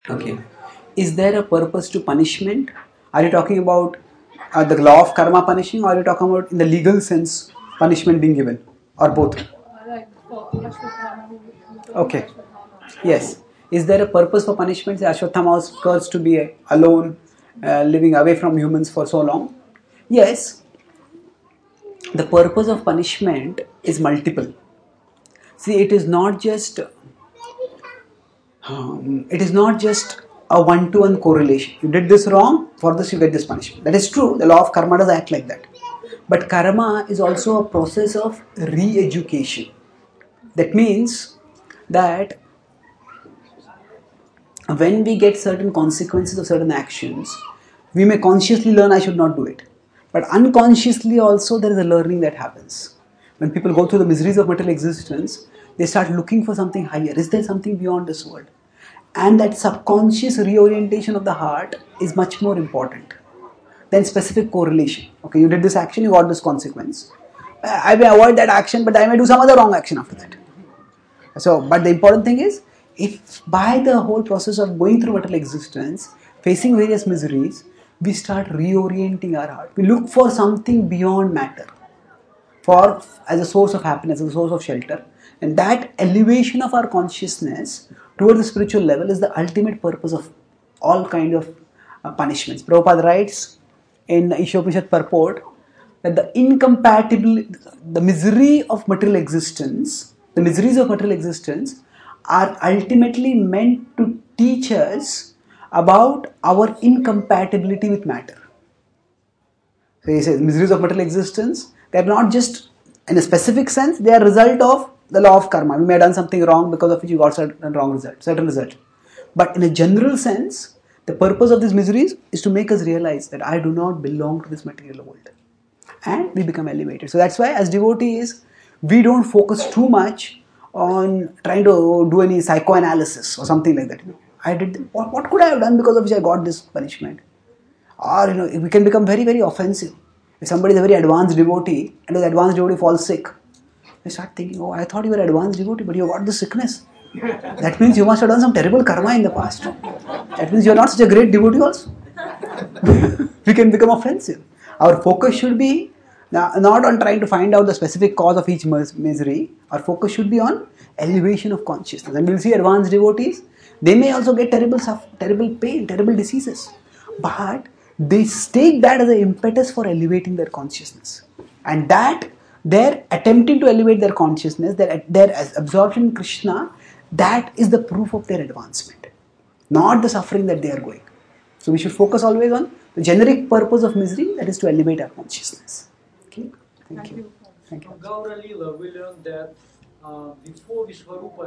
Okay. Is there a purpose to punishment? Are you talking about the law of karma punishing, or are you talking about in the legal sense punishment being given, or both? Okay. Yes. Is there a purpose for punishment? Say Ashwatthama was cursed to be alone, living away from humans for so long. Yes. The purpose of punishment is multiple. See, it is not just a one-to-one correlation. You did this wrong, for this you get this punishment. That is true. The law of karma does act like that. But karma is also a process of re-education. That means that when we get certain consequences of certain actions, we may consciously learn I should not do it. But unconsciously also there is a learning that happens. When people go through the miseries of material existence, they start looking for something higher. Is there something beyond this world? And that subconscious reorientation of the heart is much more important than specific correlation. Okay, you did this action, you got this consequence. I may avoid that action, but I may do some other wrong action after that. So, but the important thing is, if by the whole process of going through material existence, facing various miseries, we start reorienting our heart. We look for something beyond matter, for as a source of happiness, as a source of shelter, and that elevation of our consciousness towards the spiritual level is the ultimate purpose of all kind of punishments. Prabhupada writes in Ishopanishad purport that the misery of material existence, the miseries of material existence are ultimately meant to teach us about our incompatibility with matter. So he says miseries of material existence, they are not just in a specific sense, they are a result of the law of karma. We may have done something wrong because of which you got certain result. But in a general sense, the purpose of these miseries is to make us realize that I do not belong to this material world. And we become elevated. So that's why as devotees, we don't focus too much on trying to do any psychoanalysis or something like that. What could I have done because of which I got this punishment? Or we can become very, very offensive. If somebody is a very advanced devotee and the advanced devotee falls sick, they start thinking, oh, I thought you were an advanced devotee, but you got this sickness. That means you must have done some terrible karma in the past. That means you are not such a great devotee also. We can become offensive. Our focus should be not on trying to find out the specific cause of each misery. Our focus should be on elevation of consciousness. And we'll see advanced devotees, they may also get terrible pain, terrible diseases. But they take that as an impetus for elevating their consciousness. And that they're attempting to elevate their consciousness, their absorption in Krishna, that is the proof of their advancement, not the suffering that they are going. So we should focus always on the generic purpose of misery, that is to elevate our consciousness. Okay? Thank you. From Gaura Lila, we learned that before Vishvarupa